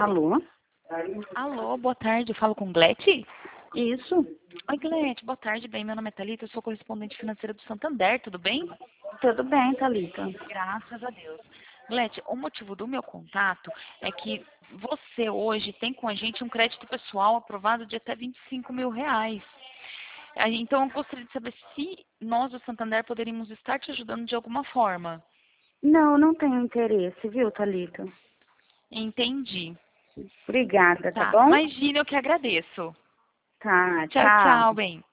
Alô? Alô, boa tarde, eu falo com Glete? Isso? Oi, Glete, boa tarde, bem, meu nome é Thalita, eu sou correspondente financeira do Santander, tudo bem? Tudo bem, Thalita. Graças a Deus. Glete, o motivo do meu contato é que você hoje tem com a gente um crédito pessoal aprovado de até R$ 25.000. Então, eu gostaria de saber se nós do Santander poderíamos estar te ajudando de alguma forma. Não, não tenho interesse, viu, Thalita? Entendi. Obrigada, tá Tá, bom? imagina, eu que agradeço. Tá, Tchau, tchau. tchau, bem.